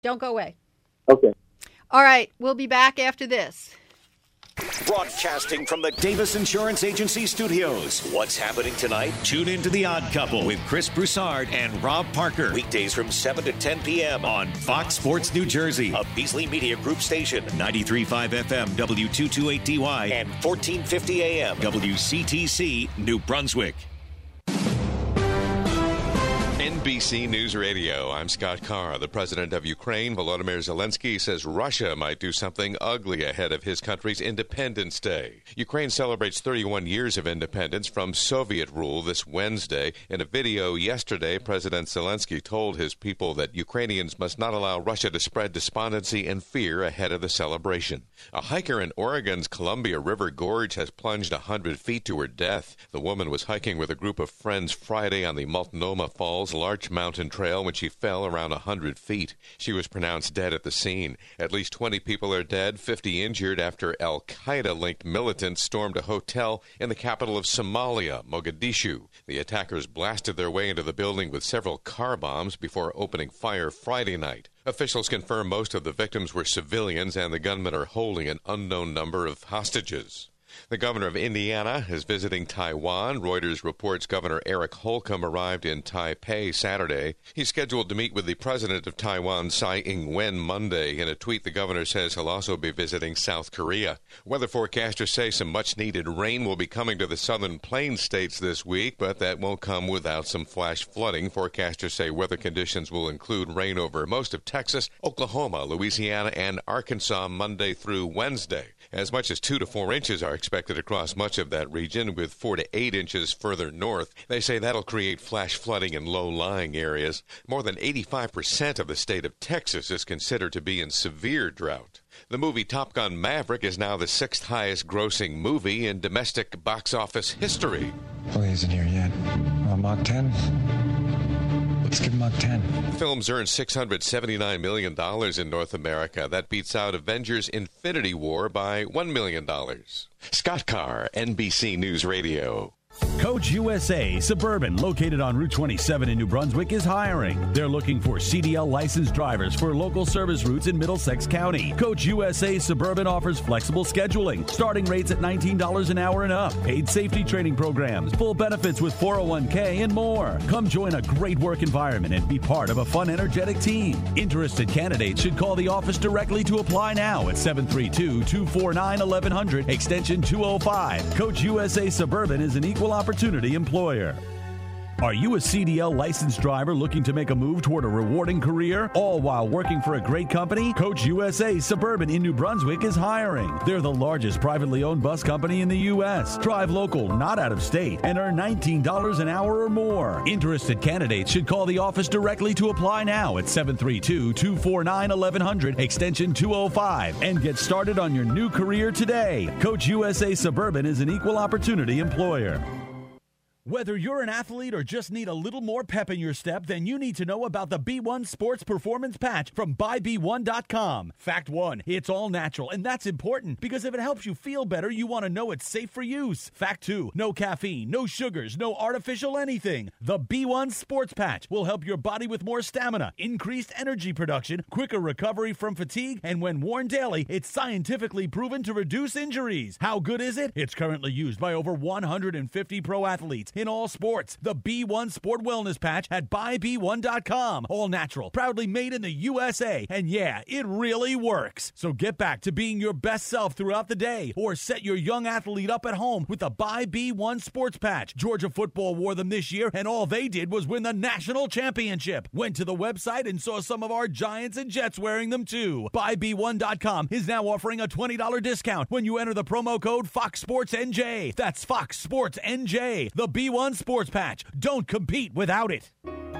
Don't go away. Okay. All right. We'll be back after this. Broadcasting from the Davis Insurance Agency studios. What's happening tonight? Tune in to The Odd Couple with Chris Broussard and Rob Parker. Weekdays from 7 to 10 p.m. on Fox Sports New Jersey, a Beasley Media Group station, 93.5 FM, W228DY, and 1450 AM, WCTC, New Brunswick. NBC News Radio, I'm Scott Carr. The president of Ukraine, Volodymyr Zelensky, says Russia might do something ugly ahead of his country's Independence Day. Ukraine celebrates 31 years of independence from Soviet rule this Wednesday. In a video yesterday, President Zelensky told his people that Ukrainians must not allow Russia to spread despondency and fear ahead of the celebration. A hiker in Oregon's Columbia River Gorge has plunged 100 feet to her death. The woman was hiking with a group of friends Friday on the Multnomah Falls Larch Mountain Trail when she fell around 100 feet. She was pronounced dead at the scene. At least 20 people are dead, 50 injured after Al-Qaeda-linked militants stormed a hotel in the capital of Somalia, Mogadishu. The attackers blasted their way into the building with several car bombs before opening fire Friday night. Officials confirm most of the victims were civilians and the gunmen are holding an unknown number of hostages. The governor of Indiana is visiting Taiwan. Reuters reports Governor Eric Holcomb arrived in Taipei Saturday. He's scheduled to meet with the president of Taiwan, Tsai Ing-wen, Monday. In a tweet, the governor says he'll also be visiting South Korea. Weather forecasters say some much-needed rain will be coming to the southern plains states this week, but that won't come without some flash flooding. Forecasters say weather conditions will include rain over most of Texas, Oklahoma, Louisiana, and Arkansas Monday through Wednesday. As much as 2 to 4 inches are expected across much of that region, with 4 to 8 inches further north. They say that'll create flash flooding in low-lying areas. More than 85% of the state of Texas is considered to be in severe drought. The movie Top Gun Maverick is now the 6th highest grossing movie in domestic box office history. Oh, he isn't here yet. Mach 10? Let's give him Mach 10. The film's earned $679 million in North America. That beats out Avengers Infinity War by $1 million. Scott Carr, NBC News Radio. Coach USA Suburban, located on Route 27 in New Brunswick, is hiring. They're looking for CDL licensed drivers for local service routes in Middlesex County. Coach USA Suburban offers flexible scheduling, starting rates at $19 an hour and up, paid safety training programs, full benefits with 401k, and more. Come join a great work environment and be part of a fun, energetic team. Interested candidates should call the office directly to apply now at 732-249-1100, extension 205. Coach USA Suburban is an equal opportunity employer. Are you a CDL licensed driver looking to make a move toward a rewarding career, all while working for a great company? Coach USA Suburban in New Brunswick is hiring. They're the largest privately owned bus company in the U.S. Drive local, not out of state, and earn $19 an hour or more. Interested candidates should call the office directly to apply now at 732-249-1100, extension 205, and get started on your new career today. Coach USA Suburban is an equal opportunity employer. Whether you're an athlete or just need a little more pep in your step, then you need to know about the B1 Sports Performance Patch from buyb1.com. Fact 1, it's all natural, and that's important because if it helps you feel better, you want to know it's safe for use. Fact 2, no caffeine, no sugars, no artificial anything. The B1 Sports Patch will help your body with more stamina, increased energy production, quicker recovery from fatigue, and when worn daily, it's scientifically proven to reduce injuries. How good is it? It's currently used by over 150 pro athletes in all sports. The B1 Sport Wellness Patch at buyb1.com. All natural, proudly made in the USA. And yeah, it really works. So get back to being your best self throughout the day or set your young athlete up at home with the Buy B1 Sports Patch. Georgia football wore them this year and all they did was win the national championship. Went to the website and saw some of our Giants and Jets wearing them too. Buyb1.com is now offering a $20 discount when you enter the promo code FOXSportsNJ. That's FOXSportsNJ. The B1 Sports Patch. Don't compete without it.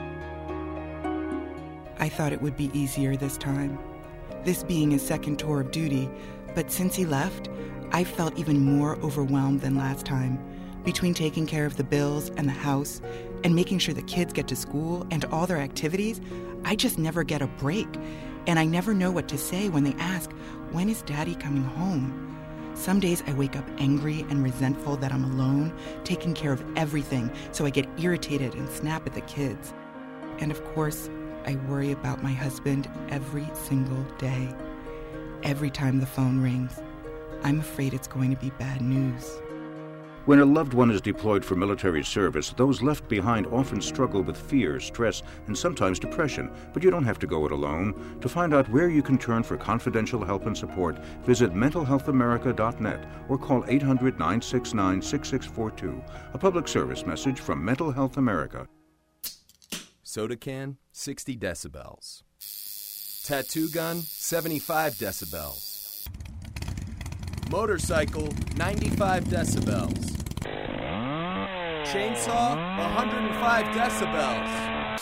I thought it would be easier this time, this being his second tour of duty, but since he left, I felt even more overwhelmed than last time. Between taking care of the bills and the house and making sure the kids get to school and all their activities, I just never get a break. And I never know what to say when they ask, "When is Daddy coming home?" Some days I wake up angry and resentful that I'm alone, taking care of everything, so I get irritated and snap at the kids. And of course, I worry about my husband every single day. Every time the phone rings, I'm afraid it's going to be bad news. When a loved one is deployed for military service, those left behind often struggle with fear, stress, and sometimes depression. But you don't have to go it alone. To find out where you can turn for confidential help and support, visit mentalhealthamerica.net or call 800-969-6642. A public service message from Mental Health America. Soda can, 60 decibels. Tattoo gun, 75 decibels. Motorcycle, 95 decibels. Chainsaw, 105 decibels.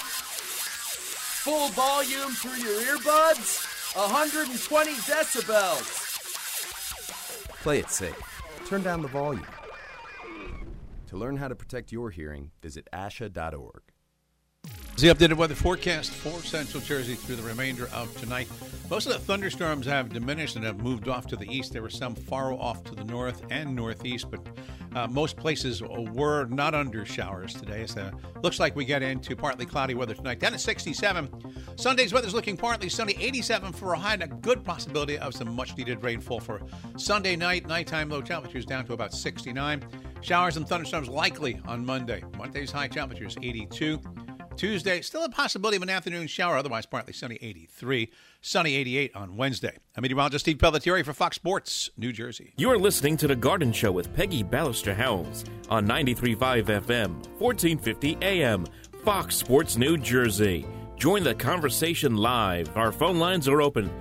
Full volume through your earbuds, 120 decibels. Play it safe. Turn down the volume. To learn how to protect your hearing, visit asha.org. The updated weather forecast for Central Jersey through the remainder of tonight. Most of the thunderstorms have diminished and have moved off to the east. There were some far off to the north and northeast, but most places were not under showers today. So looks like we get into partly cloudy weather tonight. Down at 67. Sunday's weather's looking partly sunny, 87 for a high, and a good possibility of some much-needed rainfall for Sunday night. Nighttime low temperatures down to about 69. Showers and thunderstorms likely on Monday. Monday's high temperatures 82. Tuesday, still a possibility of an afternoon shower, otherwise partly sunny, 83. Sunny, 88 on Wednesday. I'm meteorologist Steve Pelletieri for Fox Sports, New Jersey. You're listening to The Garden Show with Peggy Ballister-Howells on 93.5 FM, 1450 AM, Fox Sports, New Jersey. Join the conversation live. Our phone lines are open,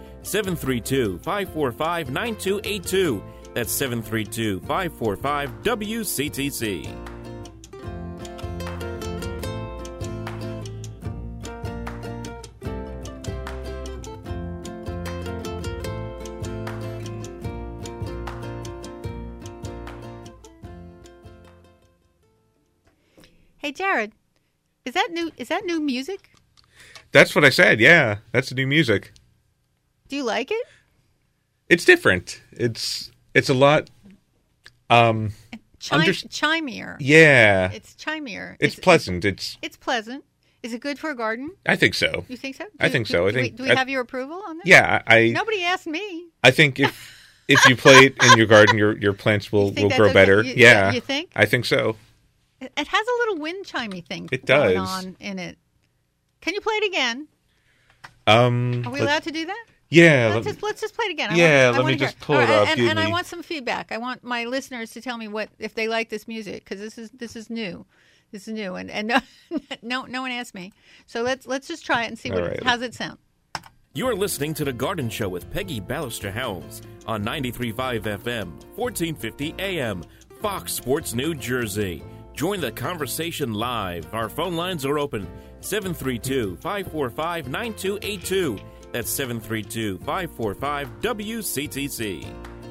732-545-9282. That's 732-545-WCTC. Hey, Jared, is that new music? That's what I said. Yeah, that's the new music. Do you like it? It's different. It's a lot chimier. Yeah. It's chimier. It's pleasant. It's pleasant. Is it good for a garden? I think so. You think so? I think so. Do we have your approval on this? Yeah, Nobody asked me. I think if you play it in your garden, your plants will grow better. Yeah. You think? I think so. It has a little wind chimey thing going on in it. Can you play it again? Are we allowed to do that? Yeah. Let's just play it again. Let me just pull it up. And I want some feedback. I want my listeners to tell me if they like this music, because this is new. This is new, and no one asked me. So let's just try it and see how's it sound. You're listening to The Garden Show with Peggy Ballister-Howells on 93.5 FM, 1450 AM, Fox Sports, New Jersey. Join the conversation live. Our phone lines are open, 732-545-9282. That's 732-545-WCTC.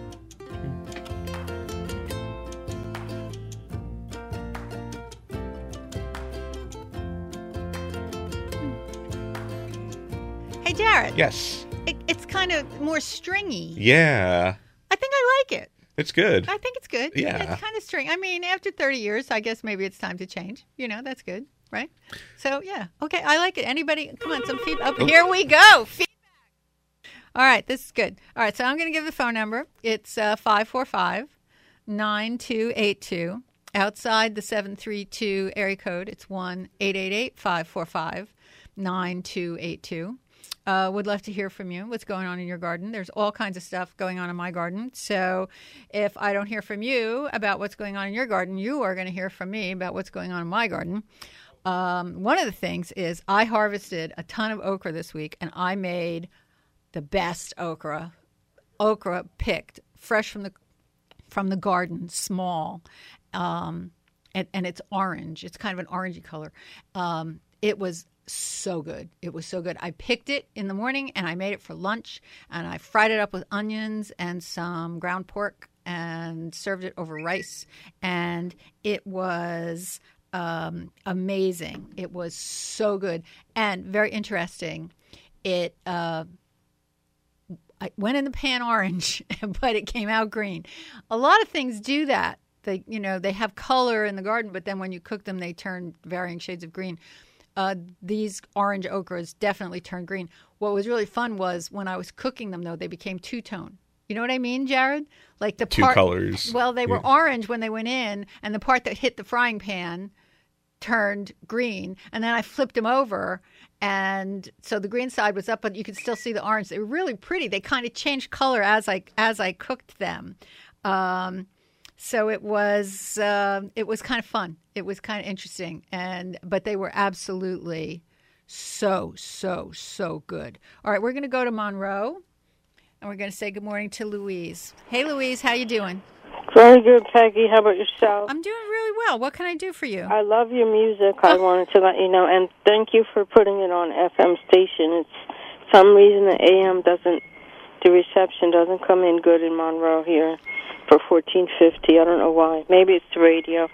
Hey, Jared. Yes. It's kind of more stringy. Yeah. I think I like it. It's good. I think it's good. Yeah. It's kind of stringy. I mean, after 30 years, I guess maybe it's time to change. That's good, right? So, yeah. Okay, I like it. Anybody? Come on, some feedback. Here we go. Feedback. All right, this is good. All right, so I'm going to give the phone number. It's 545-9282. Outside the 732 area code, it's 1-888-545-9282. Would love to hear from you. What's going on in your garden? There's all kinds of stuff going on in my garden. So if I don't hear from you about what's going on in your garden, you are going to hear from me about what's going on in my garden. One of the things is I harvested a ton of okra this week, and I made the best okra picked fresh from the garden, small, and it's orange. It's kind of an orangey color. It was so good. It was so good. I picked it in the morning and I made it for lunch, and I fried it up with onions and some ground pork and served it over rice. And it was amazing. It was so good and very interesting. I went in the pan orange, but it came out green. A lot of things do that. They have color in the garden, but then when you cook them, they turn varying shades of green. these orange okras definitely turned green. What was really fun was when I was cooking them, though, they became two-tone. You know what I mean, Jared? Like the two colors. Well, they were orange when they went in, and the part that hit the frying pan turned green. And then I flipped them over, and so the green side was up, but you could still see the orange. They were really pretty. They kind of changed color as I cooked them. So it was kind of fun. It was kind of interesting, but they were absolutely so good. All right, we're going to go to Monroe. And we're going to say good morning to Louise. Hey, Louise, how you doing? Very good, Peggy. How about yourself? I'm doing really well. What can I do for you? I love your music. I wanted to let you know. And thank you for putting it on FM station. It's some reason the AM the reception doesn't come in good in Monroe here for 1450. I don't know why. Maybe it's the radio.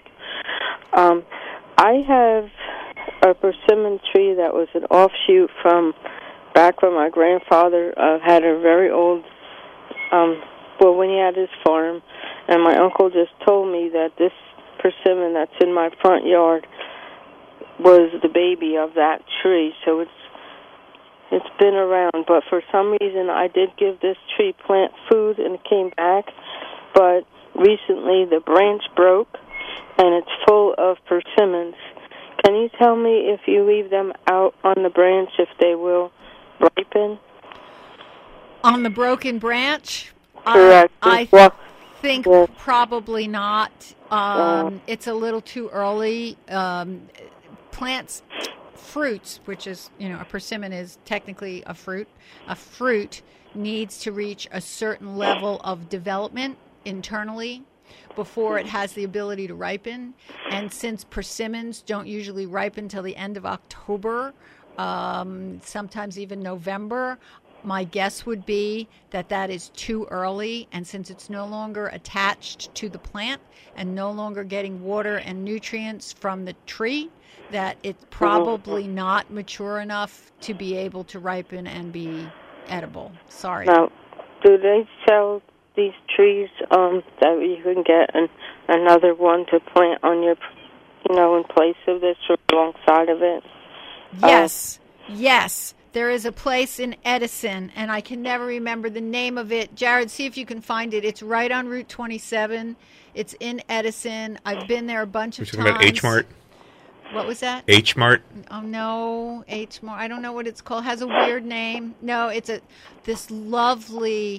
I have a persimmon tree that was an offshoot from back when my grandfather had a very old, when he had his farm, and my uncle just told me that this persimmon that's in my front yard was the baby of that tree. So it's been around, but for some reason I did give this tree plant food and it came back, but recently the branch broke and it's full of persimmons. Can you tell me if you leave them out on the branch if they will ripen? On the broken branch? Correct. I think probably not. It's a little too early. Fruits, which is, a persimmon is technically a fruit. A fruit needs to reach a certain level of development internally before it has the ability to ripen. And since persimmons don't usually ripen till the end of October, sometimes even November, my guess would be that is too early. And since it's no longer attached to the plant and no longer getting water and nutrients from the tree, that it's probably not mature enough to be able to ripen and be edible. Sorry. Now, do they sell these trees that you can get another one to plant on your, in place of this or alongside of it? Yes. There is a place in Edison, and I can never remember the name of it. Jared, see if you can find it. It's right on Route 27. It's in Edison. I've been there a bunch of times. You're talking about H-Mart? What was that? H-Mart? Oh, no. H-Mart. I don't know what it's called. It has a weird name. No, it's this lovely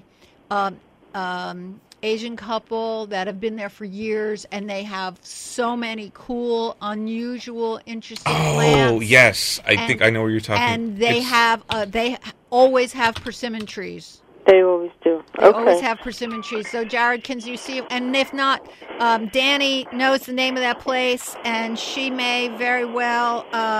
Asian couple that have been there for years, and they have so many cool, unusual, interesting plants. Oh, yes. I think I know where you're talking. And they always have persimmon trees. They always do. They always have persimmon trees. So, Jared, can you see? And if not, Danny knows the name of that place, and she may very well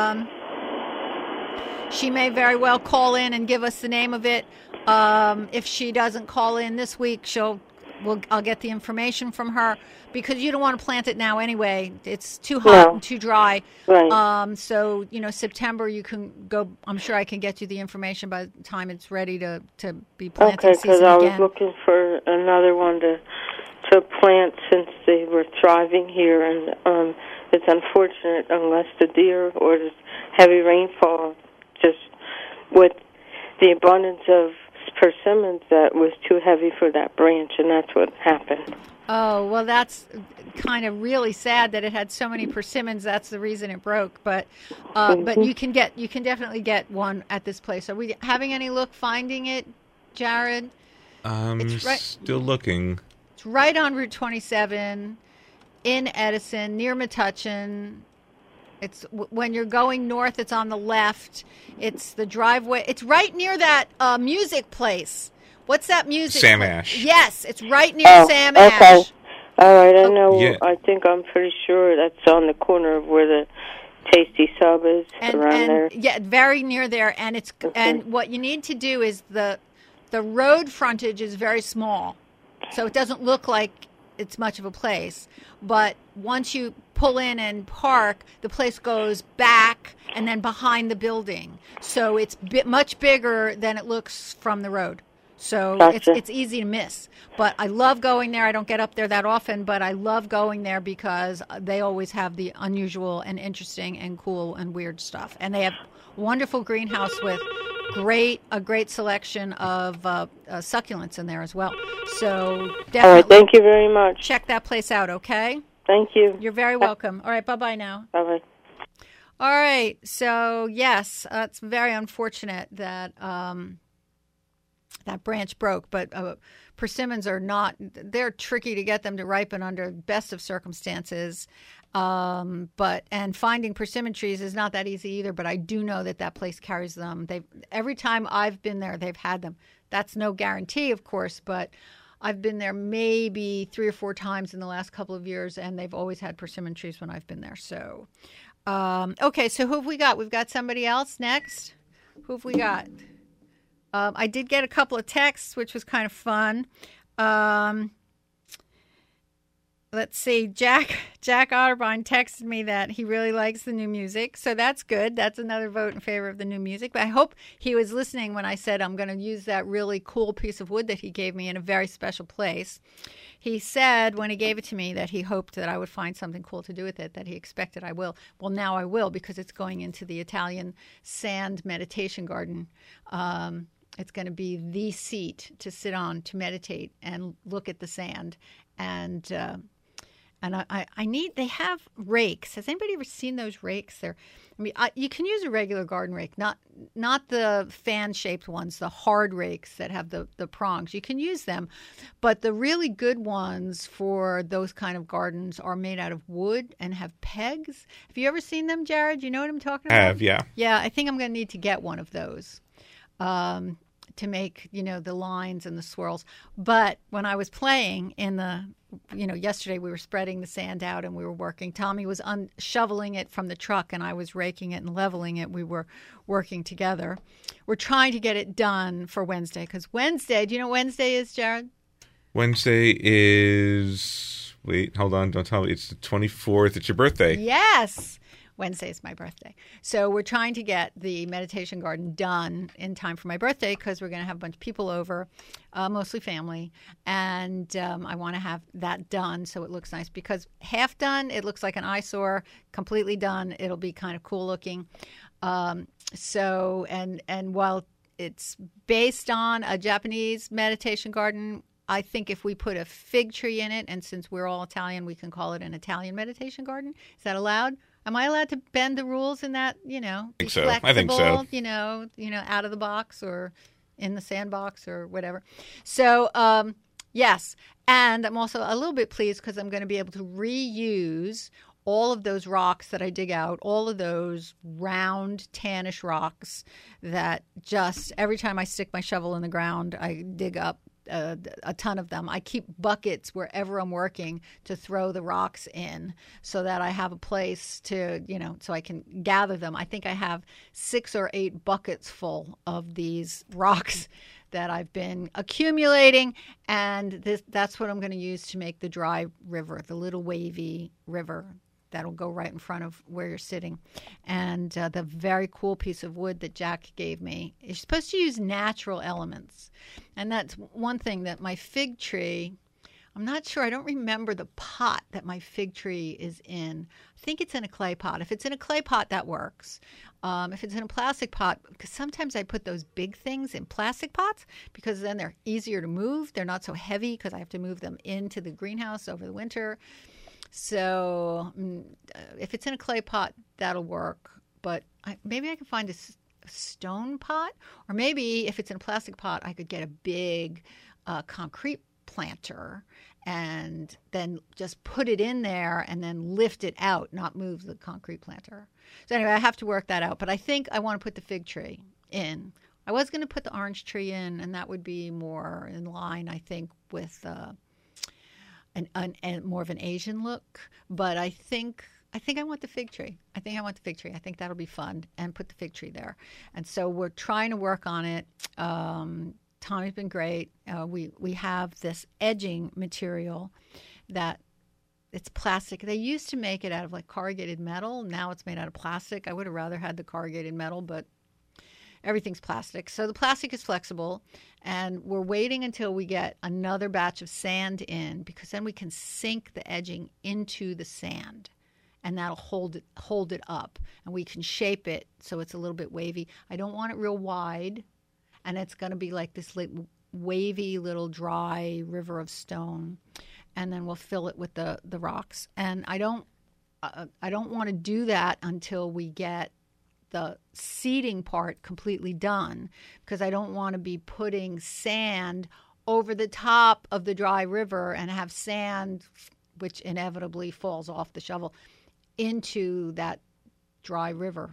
call in and give us the name of it. If she doesn't call in this week, I'll get the information from her, because you don't want to plant it now anyway. It's too hot and too dry. Right. So, September you can go. I'm sure I can get you the information by the time it's ready to be planted. Okay, because I was looking for another one to plant since they were thriving here, and it's unfortunate unless the deer or the heavy rainfall, just with the abundance of persimmons, that was too heavy for that branch, and that's what happened. Oh, well, that's kind of really sad that it had so many persimmons. That's the reason it broke. But you can definitely get one at this place. Are we having any luck finding it, Jared? Still looking. It's right on Route 27 in Edison, near Metuchen. It's when you're going north, it's on the left. It's the driveway. It's right near that music place. What's that music? Sam Ash. Yes, it's right near Sam Ash. Okay. All right, I know. Yeah. I'm pretty sure that's on the corner of where the Tasty Sub is, around there. Yeah, very near there. And and what you need to do is the road frontage is very small, so it doesn't look like it's much of a place. But once you pull in and park, the place goes back and then behind the building. So it's much bigger than it looks from the road. So Gotcha. it's easy to miss. But I love going there. I don't get up there that often, but I love going there because they always have the unusual and interesting and cool and weird stuff. And they have wonderful greenhouse with a great selection of succulents in there as well. So definitely. All right, thank you very much. Check that place out, okay? Thank you. You're very welcome. All right, bye-bye now. Bye-bye. All right, so yes, it's very unfortunate that that branch broke, but persimmons are not, they're tricky to get them to ripen under best of circumstances. And finding persimmon trees is not that easy either, but I do know that place carries them. Every time I've been there, they've had them. That's no guarantee, of course, but I've been there maybe 3 or 4 times in the last couple of years, and they've always had persimmon trees when I've been there. So, okay, so who have we got? We've got somebody else next. Who have we got? I did get a couple of texts, which was kind of fun. Let's see. Jack Otterbein texted me that he really likes the new music, so that's good. That's another vote in favor of the new music. But I hope he was listening when I said I'm going to use that really cool piece of wood that he gave me in a very special place. He said when he gave it to me that he hoped that I would find something cool to do with it, that he expected I will. Well, now I will, because it's going into the Italian sand meditation garden. It's going to be the seat to sit on to meditate and look at the sand. And they have rakes. Has anybody ever seen those rakes? You can use a regular garden rake, not the fan-shaped ones, the hard rakes that have the prongs. You can use them, but the really good ones for those kind of gardens are made out of wood and have pegs. Have you ever seen them, Jared? You know what I'm talking about? I have, yeah. Yeah, I think I'm going to need to get one of those. To make, the lines and the swirls. But when I was playing yesterday we were spreading the sand out and we were working. Tommy was shoveling it from the truck and I was raking it and leveling it. We were working together. We're trying to get it done for Wednesday, because Wednesday, do you know what Wednesday is, Jared? Wednesday is, wait, hold on, don't tell me. It's the 24th. It's your birthday. Yes. Wednesday is my birthday. So we're trying to get the meditation garden done in time for my birthday, because we're going to have a bunch of people over, mostly family. And I want to have that done so it looks nice, because half done, it looks like an eyesore. Completely done, it'll be kind of cool looking. And while it's based on a Japanese meditation garden, I think if we put a fig tree in it, and since we're all Italian, we can call it an Italian meditation garden. Is that allowed? Am I allowed to bend the rules in that, be flexible, I think so. Out of the box or in the sandbox or whatever. So, yes. And I'm also a little bit pleased because I'm going to be able to reuse all of those rocks that I dig out, all of those round tannish rocks that just every time I stick my shovel in the ground, I dig up a ton of them. I keep buckets wherever I'm working to throw the rocks in so that I have a place to, so I can gather them. I think I have 6 or 8 buckets full of these rocks that I've been accumulating, and that's what I'm going to use to make the dry river, the little wavy river that'll go right in front of where you're sitting. And the very cool piece of wood that Jack gave me, you're supposed to use natural elements. And that's one thing that my fig tree, I'm not sure, I don't remember the pot that my fig tree is in. I think it's in a clay pot. If it's in a clay pot, that works. If it's in a plastic pot, because sometimes I put those big things in plastic pots because then they're easier to move. They're not so heavy because I have to move them into the greenhouse over the winter. So if it's in a clay pot, that'll work. But maybe I can find a stone pot. Or maybe if it's in a plastic pot, I could get a big concrete planter and then just put it in there and then lift it out, not move the concrete planter. So anyway, I have to work that out. But I think I want to put the fig tree in. I was going to put the orange tree in, and that would be more in line, I think, with and more of an Asian look, but I think I want the fig tree. I think that'll be fun, and put the fig tree there. And so we're trying to work on it. Tommy's been great. We have this edging material that it's plastic. They used to make it out of like corrugated metal. Now it's made out of plastic. I would have rather had the corrugated metal, but everything's plastic. So the plastic is flexible, and we're waiting until we get another batch of sand in, because then we can sink the edging into the sand, and that'll hold it up, and we can shape it so it's a little bit wavy. I don't want it real wide, and it's going to be like this wavy little dry river of stone, and then we'll fill it with the rocks. And I don't want to do that until we get the seeding part completely done, because I don't want to be putting sand over the top of the dry river and have sand, which inevitably falls off the shovel, into that dry river.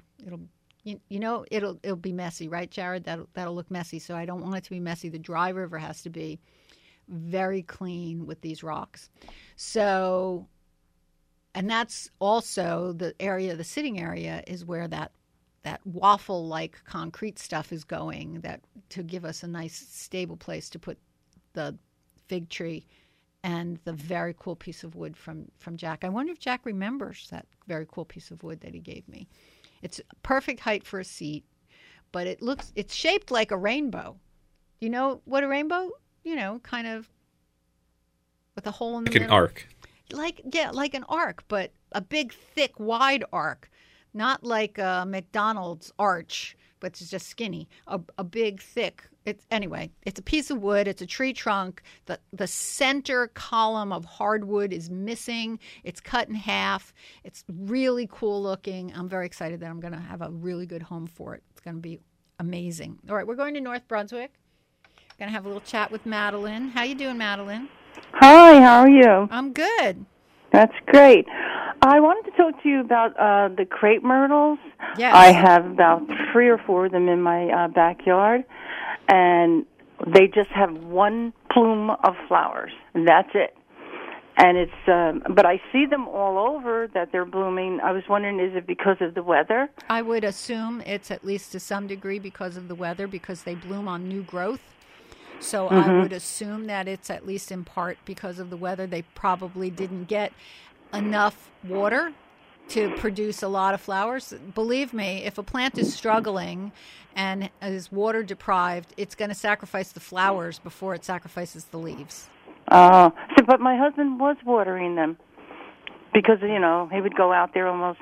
It'll be messy, right, Jared? That'll look messy. So I don't want it to be messy. The dry river has to be very clean with these rocks. So, and that's also the area, the sitting area, is where that waffle-like concrete stuff is going, that to give us a nice stable place to put the fig tree and the very cool piece of wood from Jack. I wonder if Jack remembers that very cool piece of wood that he gave me. It's perfect height for a seat, but it's shaped like a rainbow. You know what a rainbow? Kind of with a hole in the middle. Like an arc. Like an arc, but a big, thick, wide arc. Not like a McDonald's arch, but it's just skinny. A big, thick. It's a piece of wood. It's a tree trunk. The center column of hardwood is missing. It's cut in half. It's really cool looking. I'm very excited that I'm going to have a really good home for it. It's going to be amazing. All right, we're going to North Brunswick. Going to have a little chat with Madeline. How you doing, Madeline? Hi, how are you? I'm good. That's great. I wanted to talk to you about the crepe myrtles. Yes. I have about 3 or 4 of them in my backyard, and they just have one plume of flowers, and that's it. And it's, but I see them all over that they're blooming. I was wondering, is it because of the weather? I would assume it's at least to some degree because of the weather, because they bloom on new growth. So I would assume that it's at least in part because of the weather. They probably didn't get enough water to produce a lot of flowers. Believe me, if a plant is struggling and is water deprived, it's going to sacrifice the flowers before it sacrifices the leaves. But my husband was watering them because, he would go out there almost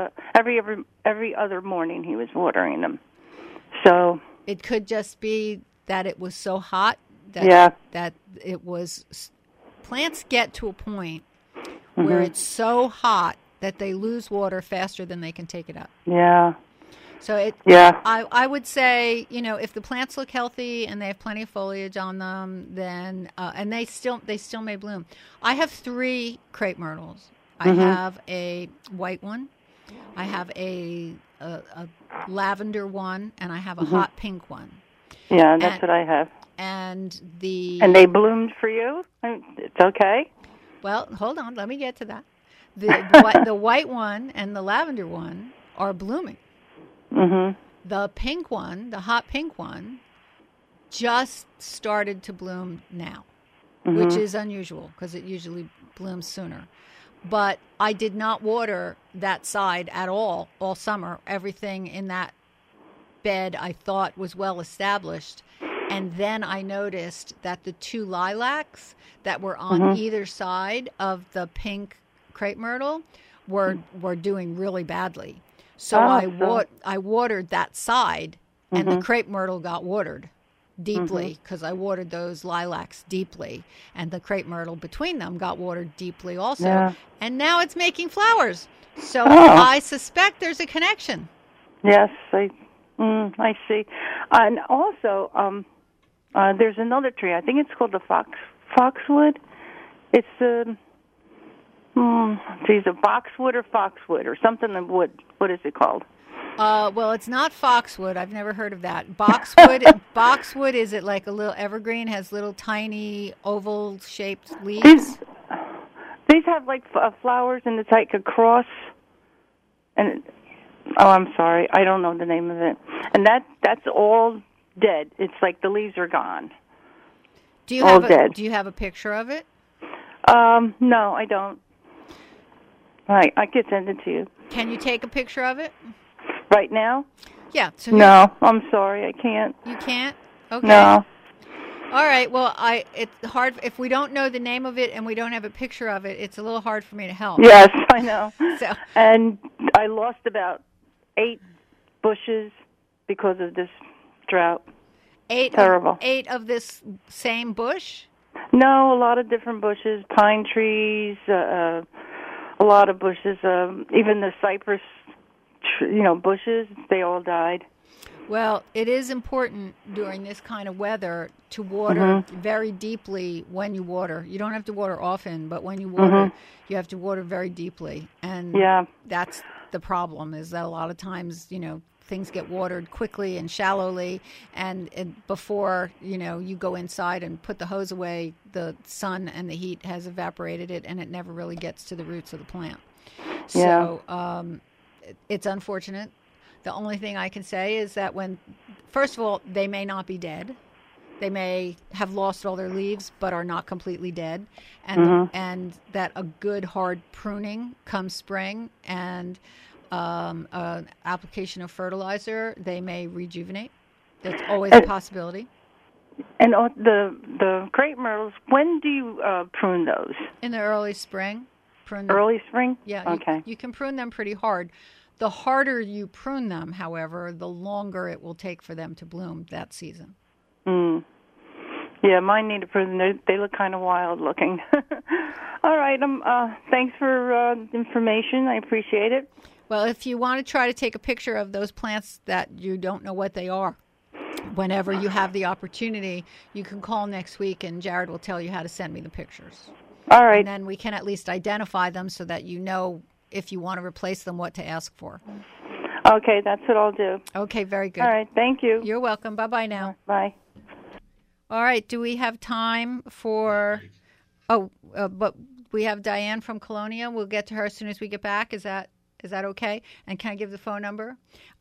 every other morning he was watering them. So it could just be that it was so hot that it was. Plants get to a point where it's so hot that they lose water faster than they can take it up. Yeah. So I would say, if the plants look healthy and they have plenty of foliage on them, then and they still may bloom. I have 3 crepe myrtles. I have a white one, I have a lavender one, and I have a hot pink one. Yeah, that's what I have. And they bloomed for you? It's okay. Well, hold on. Let me get to that. The white one and the lavender one are blooming. The pink one, the hot pink one, just started to bloom now, which is unusual because it usually blooms sooner. But I did not water that side at all summer. Everything in that bed I thought was well established. And then I noticed that the 2 lilacs that were on either side of the pink crepe myrtle were doing really badly. So I watered that side, and the crepe myrtle got watered deeply because I watered those lilacs deeply, and the crepe myrtle between them got watered deeply also. Yeah. And now it's making flowers. So I suspect there's a connection. Yes, I see. And also, there's another tree. I think it's called the foxwood. It's a boxwood or foxwood or something of wood. What is it called? Well, it's not foxwood. I've never heard of that. Boxwood, is it like a little evergreen, has little tiny oval-shaped leaves? These have like flowers, and it's like a cross. And I'm sorry, I don't know the name of it. And that's all dead. It's like the leaves are gone. Do you have a picture of it? No, I don't. I could send it to you. Can you take a picture of it? Right now? Yeah. So no, I'm sorry, I can't. You can't? Okay. No. All right. Well, it's hard if we don't know the name of it and we don't have a picture of it. It's a little hard for me to help. Yes, I know. So. And I lost about 8 bushes because of this drought. Terrible. 8 of this same bush? No, a lot of different bushes, pine trees, a lot of bushes, even the cypress, bushes, they all died. Well, it is important during this kind of weather to water very deeply when you water. You don't have to water often, but when you water, you have to water very deeply. And that's the problem, is that a lot of times, things get watered quickly and shallowly, and before, you go inside and put the hose away, the sun and the heat has evaporated it, and it never really gets to the roots of the plant. So it's unfortunate. The only thing I can say is that first of all, they may not be dead. They may have lost all their leaves, but are not completely dead. And that a good hard pruning come spring and an application of fertilizer, they may rejuvenate. That's always a possibility. And the crepe myrtles, when do you prune those? In the early spring. Prune them. Early spring? Yeah. Okay. You can prune them pretty hard. The harder you prune them, however, the longer it will take for them to bloom that season. Yeah, mine need to prune. They look kind of wild looking. All right. Thanks for the information. I appreciate it. Well, if you want to try to take a picture of those plants that you don't know what they are, whenever you have the opportunity, you can call next week and Jared will tell you how to send me the pictures. All right. And then we can at least identify them so that you know if you want to replace them, what to ask for. Okay, that's what I'll do. Okay, very good. All right, thank you. You're welcome. Bye-bye now. Bye. All right, do we have time for... but we have Diane from Colonia. We'll get to her as soon as we get back. Is that okay? And can I give the phone number?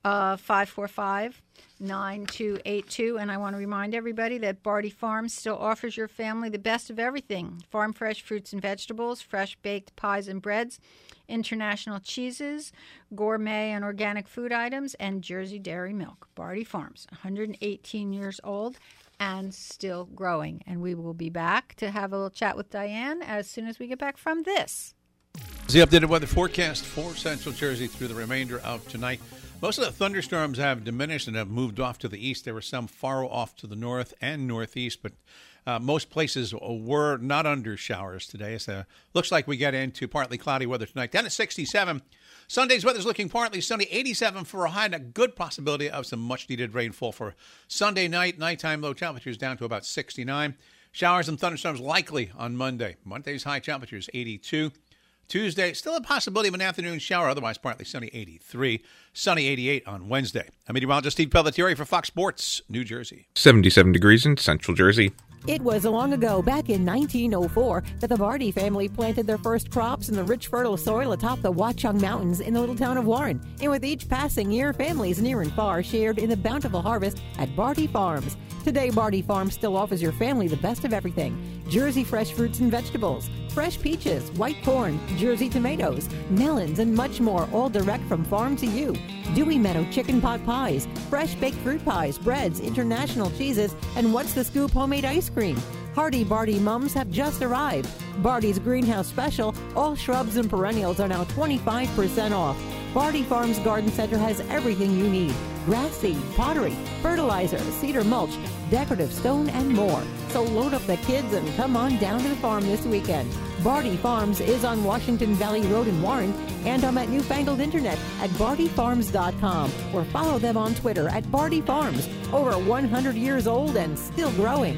545-9282. And I want to remind everybody that Barty Farms still offers your family the best of everything. Farm fresh fruits and vegetables, fresh baked pies and breads, international cheeses, gourmet and organic food items, and Jersey dairy milk. Barty Farms, 118 years old and still growing. And we will be back to have a little chat with Diane as soon as we get back from this. The updated weather forecast for Central Jersey through the remainder of tonight. Most of the thunderstorms have diminished and have moved off to the east. There were some far off to the north and northeast, but most places were not under showers today. So looks like we get into partly cloudy weather tonight. Down at 67. Sunday's weather's looking partly sunny, 87 for a high, and a good possibility of some much-needed rainfall for Sunday night. Nighttime low temperatures down to about 69. Showers and thunderstorms likely on Monday. Monday's high temperatures 82. Tuesday, still a possibility of an afternoon shower, otherwise partly sunny, 83. Sunny, 88 on Wednesday. I'm meteorologist Steve Pelletieri for Fox Sports, New Jersey. 77 degrees in Central Jersey. It was long ago, back in 1904, that the Barty family planted their first crops in the rich, fertile soil atop the Watchung Mountains in the little town of Warren. And with each passing year, families near and far shared in the bountiful harvest at Barty Farms. Today, Barty Farms still offers your family the best of everything. Jersey fresh fruits and vegetables, fresh peaches, white corn, Jersey tomatoes, melons, and much more, all direct from farm to you. Dewey Meadow chicken pot pies, fresh baked fruit pies, breads, international cheeses, and What's the Scoop homemade ice cream. Hearty Barty mums have just arrived. Barty's Greenhouse Special, all shrubs and perennials are now 25% off. Barty Farms Garden Center has everything you need. Grass seed, pottery, fertilizer, cedar mulch, decorative stone, and more. So load up the kids and come on down to the farm this weekend. Barty Farms is on Washington Valley Road in Warren and on that newfangled internet at bartyfarms.com, or follow them on Twitter at Barty Farms. Over 100 years old and still growing.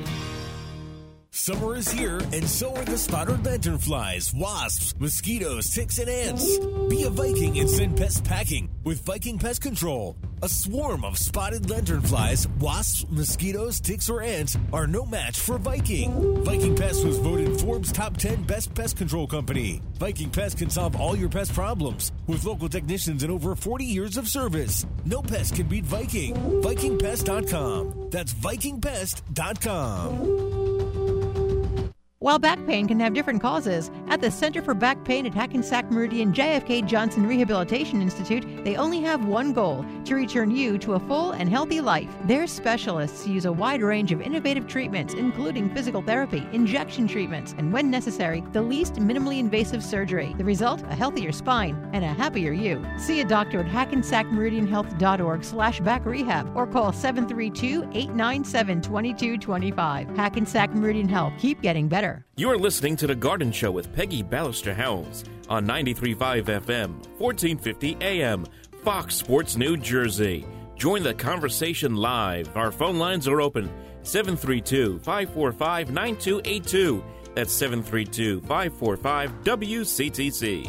Summer is here, and so are the spotted lanternflies, wasps, mosquitoes, ticks, and ants. Be a Viking and send pests packing with Viking Pest Control. A swarm of spotted lanternflies, wasps, mosquitoes, ticks, or ants are no match for Viking. Viking Pest was voted Forbes' top 10 best pest control company. Viking Pest can solve all your pest problems with local technicians and over 40 years of service. No pest can beat Viking. VikingPest.com. That's VikingPest.com. While back pain can have different causes, At the Center for Back Pain at Hackensack Meridian JFK Johnson Rehabilitation Institute, they only have one goal: to return you to a full and healthy life. Their specialists use a wide range of innovative treatments, including physical therapy, injection treatments, and when necessary, the least minimally invasive surgery. The result? A healthier spine and a happier you. See a doctor at hackensackmeridianhealth.org/backrehab or call 732-897-2225. Hackensack Meridian Health. Keep getting better. You're listening to The Garden Show with Peggy Ballister Helms on 93.5 FM, 1450 AM, Fox Sports New Jersey. Join the conversation live. Our phone lines are open, 732-545-9282. That's 732-545-WCTC.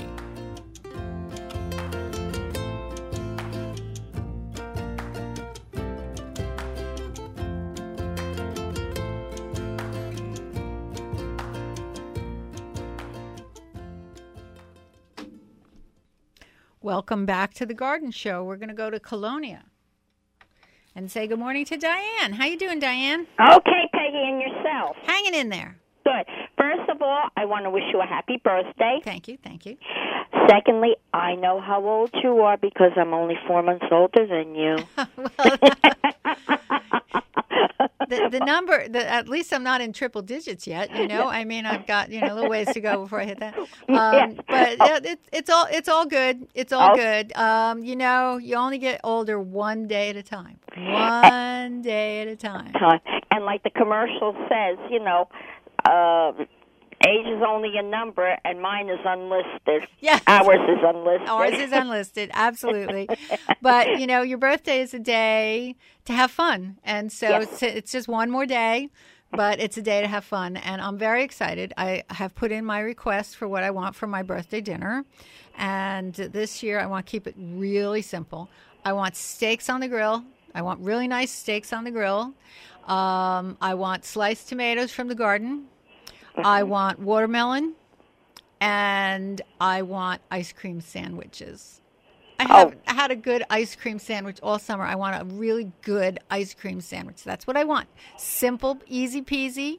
Welcome back to the Garden Show. We're going to go to Colonia and say good morning to Diane. How you doing, Diane? Okay, Peggy, and yourself? Hanging in there. Good. First of all, I want to wish you a happy birthday. Thank you, thank you. Secondly, I know how old you are because I'm only 4 months older than you. The number, at least I'm not in triple digits yet, you know. I mean, I've got, a little ways to go before I hit that. But it's all good. It's all good. You only get older one day at a time. One day at a time. And like the commercial says, age is only a number, and mine is unlisted. Yeah. Ours is unlisted. Ours is unlisted, absolutely. But, your birthday is a day to have fun. And so it's just one more day, but it's a day to have fun. And I'm very excited. I have put in my request for what I want for my birthday dinner. And this year, I want to keep it really simple. I want steaks on the grill. I want really nice steaks on the grill. I want sliced tomatoes from the garden. I want watermelon, and I want ice cream sandwiches. I haven't had a good ice cream sandwich all summer. I want a really good ice cream sandwich. That's what I want. Simple, easy peasy.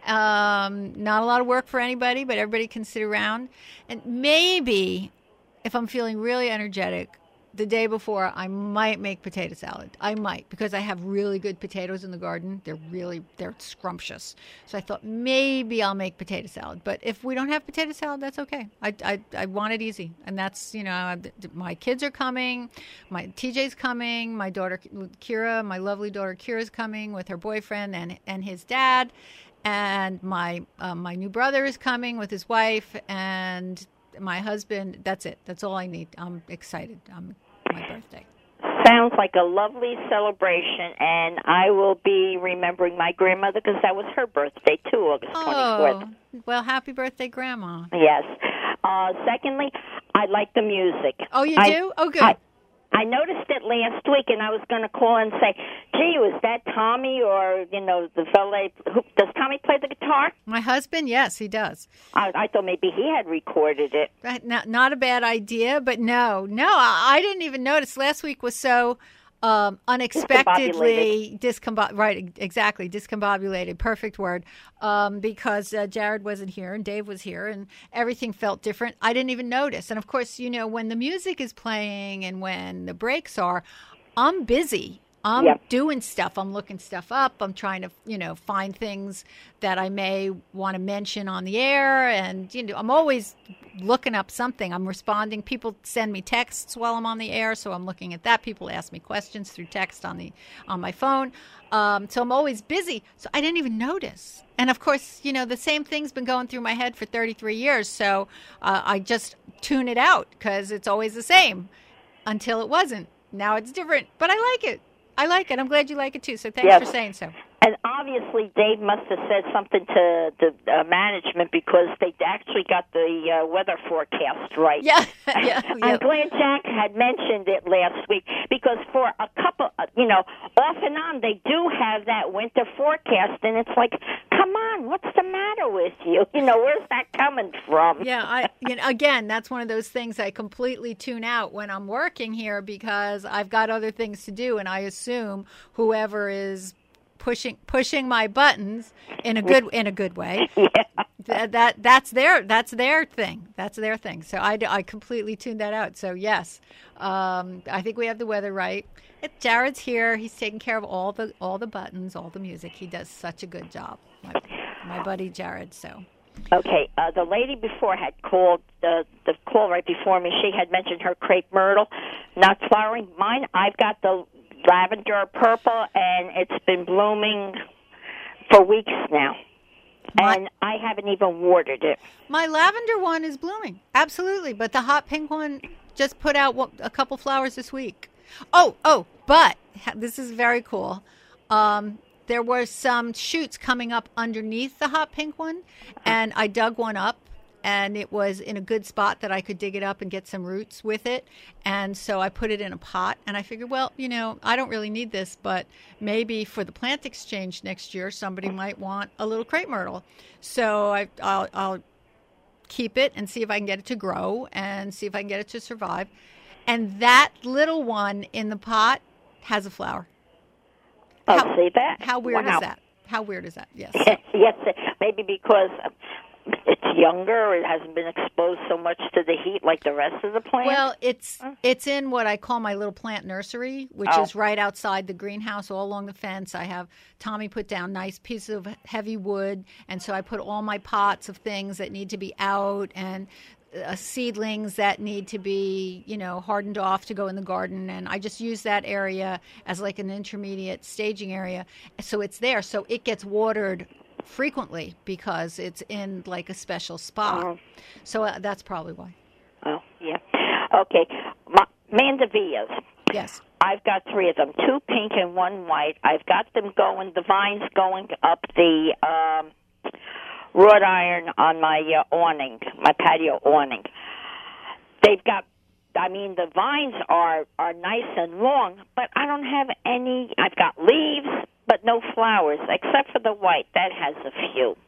Not a lot of work for anybody, but everybody can sit around. And maybe, if I'm feeling really energetic, the day before, I might make potato salad. I might, because I have really good potatoes in the garden. They're scrumptious. So I thought maybe I'll make potato salad. But if we don't have potato salad, that's okay. I want it easy. And that's, my kids are coming. My TJ's coming. My daughter, Kira, my lovely daughter, Kira's coming with her boyfriend and his dad. And my new brother is coming with his wife and my husband. That's it. That's all I need. I'm excited. My birthday. Sounds like a lovely celebration, and I will be remembering my grandmother because that was her birthday too, August 24th. Oh, well, happy birthday, Grandma. Yes. Secondly, I like the music. Oh, you do? Oh, good. I noticed it last week, and I was going to call and say, gee, was that Tommy or, the fella? Does Tommy play the guitar? My husband, yes, he does. I thought maybe he had recorded it. Not a bad idea, but no, I didn't even notice. Last week was so unexpectedly discombobulated, perfect word, because Jared wasn't here and Dave was here and everything felt different. I didn't even notice. And of course, when the music is playing and when the breaks are, I'm busy. I'm doing stuff. I'm looking stuff up. I'm trying to, find things that I may want to mention on the air. And, I'm always looking up something. I'm responding. People send me texts while I'm on the air, so I'm looking at that. People ask me questions through text on my phone. So I'm always busy. So I didn't even notice. And, of course, the same thing's been going through my head for 33 years. So I just tune it out because it's always the same until it wasn't. Now it's different, but I like it. I'm glad you like it, too. So thanks for saying so. And obviously, Dave must have said something to the management because they actually got the weather forecast right. Yeah. I'm glad Jack had mentioned it last week because for a couple, off and on, they do have that winter forecast, and it's like, come on, what's the matter with you? Where's that coming from? Yeah, again, that's one of those things I completely tune out when I'm working here because I've got other things to do, and I assume whoever is pushing my buttons in a good way That's their thing. That's their thing. So I completely tuned that out. So yes, I think we have the weather right. Jared's here. He's taking care of all the buttons, all the music. He does such a good job. My buddy Jared. So. Okay, the lady before had called, the call right before me, she had mentioned her crepe myrtle not flowering. Mine, I've got the lavender purple, and it's been blooming for weeks now. And I haven't even watered it. My lavender one is blooming, absolutely. But the hot pink one just put out a couple flowers this week. Oh, but this is very cool. There were some shoots coming up underneath the hot pink one, and I dug one up, and it was in a good spot that I could dig it up and get some roots with it. And so I put it in a pot, and I figured, well, I don't really need this, but maybe for the plant exchange next year, somebody might want a little crepe myrtle. So I'll keep it and see if I can get it to grow and see if I can get it to survive. And that little one in the pot has a flower. See that? How weird is that? How weird is that? Yes. Yes, maybe because it's younger, it hasn't been exposed so much to the heat like the rest of the plant. Well, it's in what I call my little plant nursery, which is right outside the greenhouse, all along the fence. I have Tommy put down nice pieces of heavy wood, and so I put all my pots of things that need to be out and seedlings that need to be, hardened off to go in the garden. And I just use that area as like an intermediate staging area. So it's there. So it gets watered frequently because it's in like a special spot. So that's probably why. Oh, yeah. Okay. Mandavillas. Yes. I've got 3 of them, 2 pink and 1 white. I've got them going, the vines going up the wrought iron on my awning, my patio awning. They've got, the vines are nice and long, but I don't have any. I've got leaves, but no flowers, except for the white. That has a few.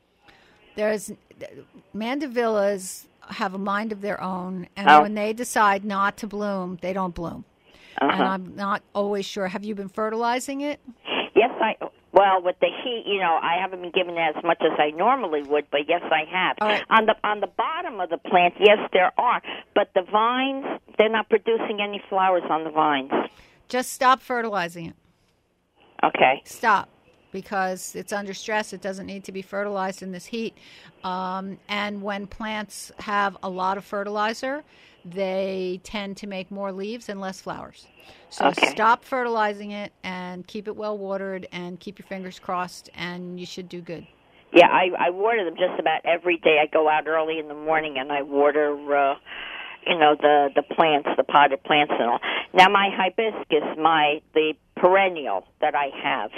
Mandavillas have a mind of their own, and when they decide not to bloom, they don't bloom. And I'm not always sure. Have you been fertilizing it? Yes, well, with the heat, I haven't been giving it as much as I normally would, but yes, I have. Right. On the bottom of the plant, yes, there are, but the vines, they're not producing any flowers on the vines. Just stop fertilizing it. Okay. Stop, because it's under stress. It doesn't need to be fertilized in this heat. And when plants have a lot of fertilizer, they tend to make more leaves and less flowers. So stop fertilizing it and keep it well watered and keep your fingers crossed, and you should do good. Yeah, I water them just about every day. I go out early in the morning and I water, the plants, the potted plants and all. Now my hibiscus, the perennial that I have,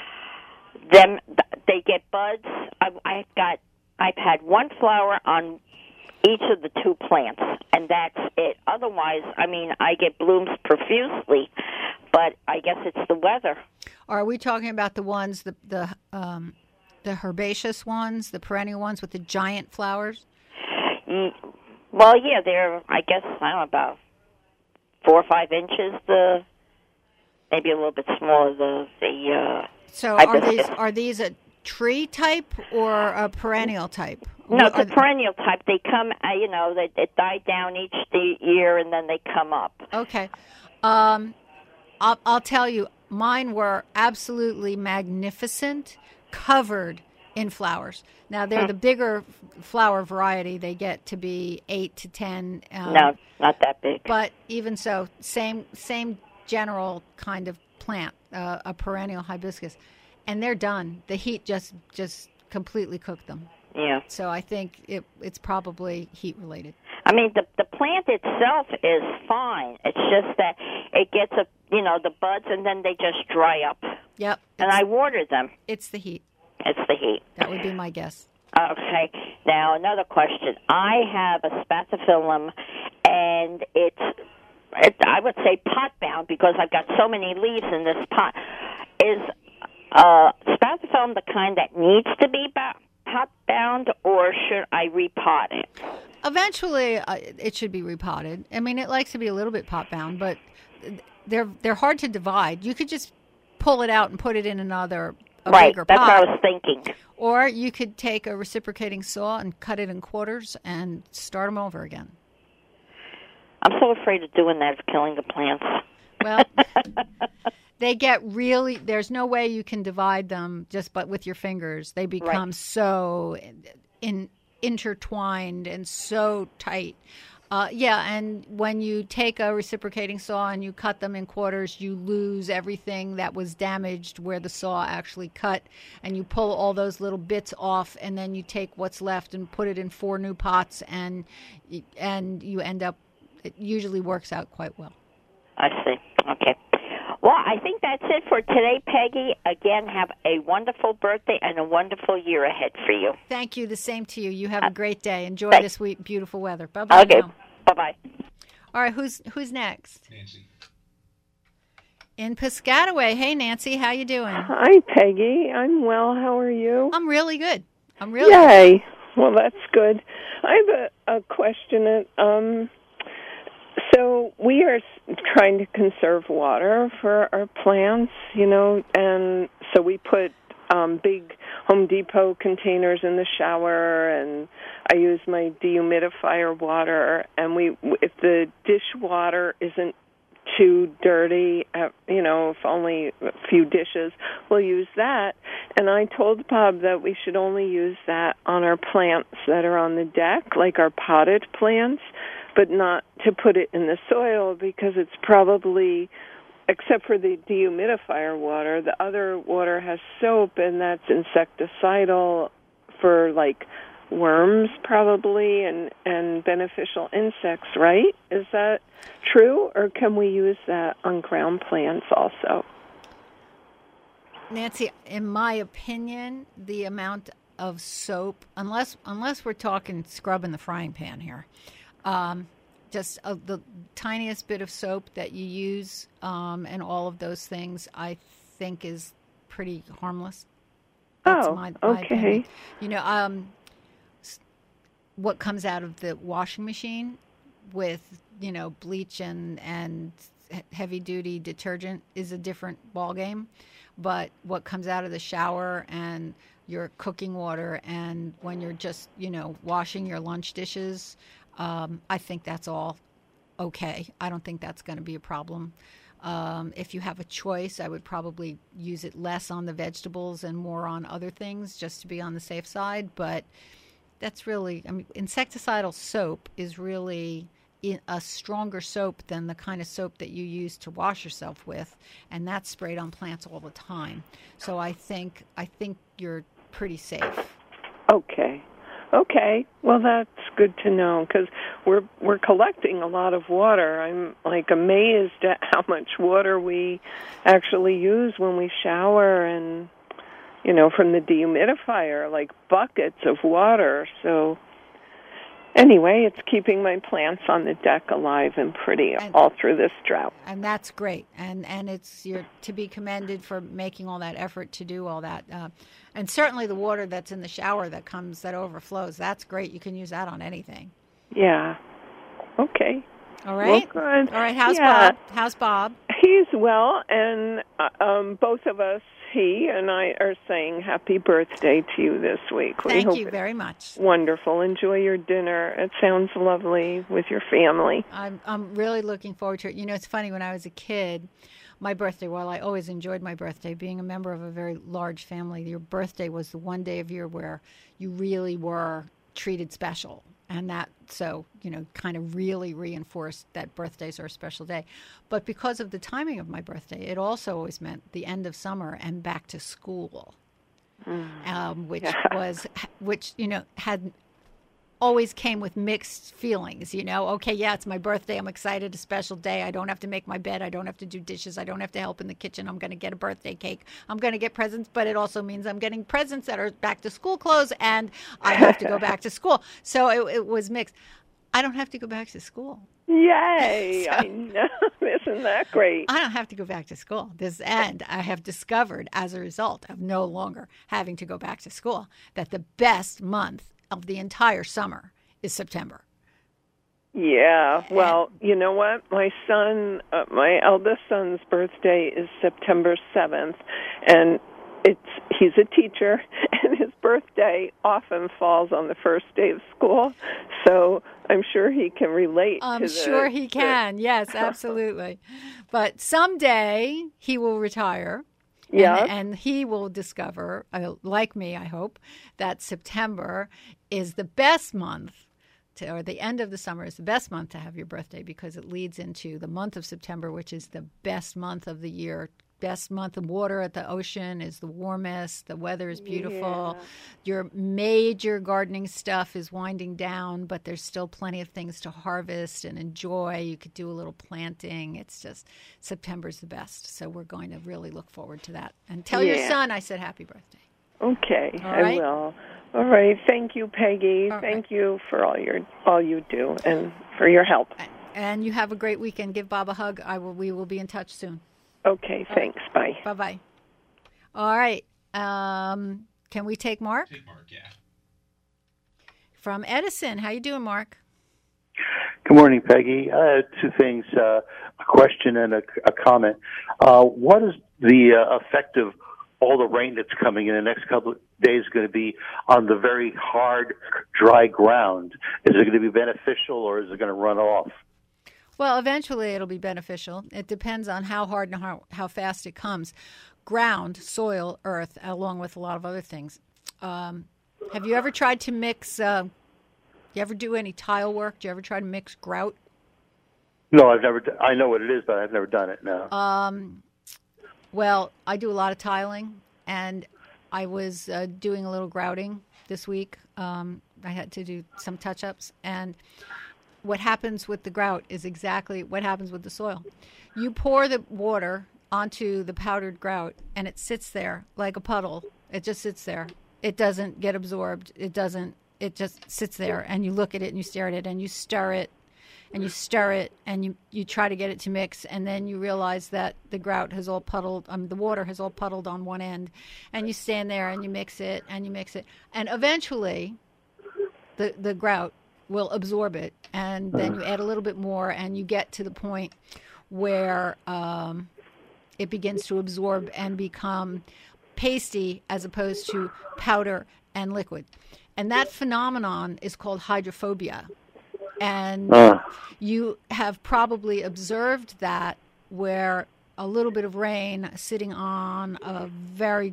they get buds. I've had 1 flower on each of the 2 plants, and that's it. Otherwise, I get blooms profusely, but I guess it's the weather. Are we talking about the ones, the herbaceous ones, the perennial ones with the giant flowers? Well, yeah, they're, I guess, about 4 or 5 inches, maybe a little bit smaller, So hibiscus. are these a tree type or a perennial type? No, it's a perennial type. They come, they die down each year, and then they come up. Okay. I'll tell you, mine were absolutely magnificent, covered in flowers. Now, they're the bigger flower variety. They get to be 8 to 10. No, not that big. But even so, same general kind of plant, a perennial hibiscus. And they're done. The heat just completely cooked them. Yeah. So I think it's probably heat related. The plant itself is fine. It's just that it gets the buds, and then they just dry up. Yep. And I water them. It's the heat. It's the heat. That would be my guess. Okay. Now another question. I have a spathiphyllum, and it's I would say pot bound because I've got so many leaves in this pot. Is spathiphyllum the kind that needs to be pot bound, or should I repot it? Eventually, it should be repotted. It likes to be a little bit pot bound, but they're hard to divide. You could just pull it out and put it in another right. bigger That's pot. what I was thinking. Or you could take a reciprocating saw and cut it in quarters and start them over again. I'm so afraid of doing that. It's killing the plants. Well, they get really, there's no way you can divide them just but with your fingers. They become so intertwined and so tight. And when you take a reciprocating saw and you cut them in quarters, you lose everything that was damaged where the saw actually cut, and you pull all those little bits off, and then you take what's left and put it in 4 new pots, and you end up, it usually works out quite well. I see. Okay. Well, I think that's it for today, Peggy. Again, have a wonderful birthday and a wonderful year ahead for you. Thank you. The same to you. You have a great day. Enjoy this beautiful weather. Bye-bye. Okay. Now. Bye-bye. All right. Who's next? Nancy. In Piscataway. Hey, Nancy. How you doing? Hi, Peggy. I'm well. How are you? I'm really good. Yay. Well, that's good. I have a question. So we are trying to conserve water for our plants, and so we put big Home Depot containers in the shower, and I use my dehumidifier water, and if the dishwater isn't too dirty, if only a few dishes, we'll use that. And I told Bob that we should only use that on our plants that are on the deck, like our potted plants, but not to put it in the soil because it's probably, except for the dehumidifier water, the other water has soap, and that's insecticidal for, like, worms probably and beneficial insects, right? Is that true, or can we use that on ground plants also? Nancy, in my opinion, the amount of soap, unless we're talking scrubbing the frying pan here, just the tiniest bit of soap that you use and all of those things, I think is pretty harmless. That's my okay. Opinion. What comes out of the washing machine with, bleach and heavy-duty detergent is a different ballgame. But what comes out of the shower and your cooking water and when you're just, washing your lunch dishes, I think that's all okay. I don't think that's going to be a problem. If you have a choice, I would probably use it less on the vegetables and more on other things just to be on the safe side. But that's really, insecticidal soap is really a stronger soap than the kind of soap that you use to wash yourself with, and that's sprayed on plants all the time. So I think you're pretty safe. Okay. Well, that's good to know because we're collecting a lot of water. I'm amazed at how much water we actually use when we shower, and from the dehumidifier, like buckets of water. So anyway, it's keeping my plants on the deck alive and pretty all through this drought. And that's great. And you're to be commended for making all that effort to do all that. And certainly the water that's in the shower that overflows, that's great. You can use that on anything. Yeah. Okay. All right. Well, good. All right. How's Bob? He's well, and both of us, he and I, are saying happy birthday to you this week. Thank you very much. Wonderful. Enjoy your dinner. It sounds lovely with your family. I'm really looking forward to it. It's funny, when I was a kid, my birthday, while I always enjoyed my birthday, being a member of a very large family, your birthday was the one day of year where you really were treated special. And that, kind of really reinforced that birthdays are a special day. But because of the timing of my birthday, it also always meant the end of summer and back to school, which had always came with mixed feelings. Okay, yeah, it's my birthday. I'm excited. A special day. I don't have to make my bed. I don't have to do dishes. I don't have to help in the kitchen. I'm going to get a birthday cake. I'm going to get presents, but it also means I'm getting presents that are back to school clothes, and I have to go back to school. So it was mixed. I don't have to go back to school. Yay! I know. Isn't that great? I don't have to go back to school. And I have discovered, as a result of no longer having to go back to school, that the best month of the entire summer is September. Yeah. Well, you know what? My son, my eldest son's birthday is September 7th, and he's a teacher, and his birthday often falls on the first day of school, so I'm sure he can relate. I'm sure he can. Yes, absolutely. But someday he will retire. Yeah. And he will discover, like me, I hope, that September is the best month, or the end of the summer is the best month to have your birthday, because it leads into the month of September, which is the best month of the year. Best month of water at the ocean is the warmest. The weather is beautiful. Yeah. Your major gardening stuff is winding down, but there's still plenty of things to harvest and enjoy. You could do a little planting. It's just September's the best. So we're going to really look forward to that. And tell your son I said happy birthday. Okay, All right? I will. All right. Thank you, Peggy. All Thank you for all you do and for your help. And you have a great weekend. Give Bob a hug. We will be in touch soon. Okay, thanks. Bye. Bye-bye. All right. Can we take Mark? Take Mark, yeah. From Edison. How you doing, Mark? Good morning, Peggy. I had two things, a question and a comment. What is the effect of all the rain that's coming in the next couple of days going to be on the very hard, dry ground? Is it going to be beneficial, or is it going to run off? Well, eventually it'll be beneficial. It depends on how hard and how fast it comes. Ground, soil, earth, along with a lot of other things. Have you ever tried to mix, you ever do any tile work? Do you ever try to mix grout? No, I've never. I know what it is, but I've never done it, no. Well, I do a lot of tiling, and I was doing a little grouting this week. I had to do some touch-ups, and what happens with the grout is exactly what happens with the soil. You pour the water onto the powdered grout, and it sits there like a puddle. It just sits there. It doesn't get absorbed. It just sits there, and you look at it, and you stare at it, and you stir it, and you stir it, and you try to get it to mix, and then you realize that the grout has all puddled, the water has all puddled on one end, and you stand there, and you mix it, and eventually the grout will absorb it, and then you add a little bit more, and you get to the point where it begins to absorb and become pasty as opposed to powder and liquid. And that phenomenon is called hydrophobia. And you have probably observed that, where a little bit of rain sitting on a very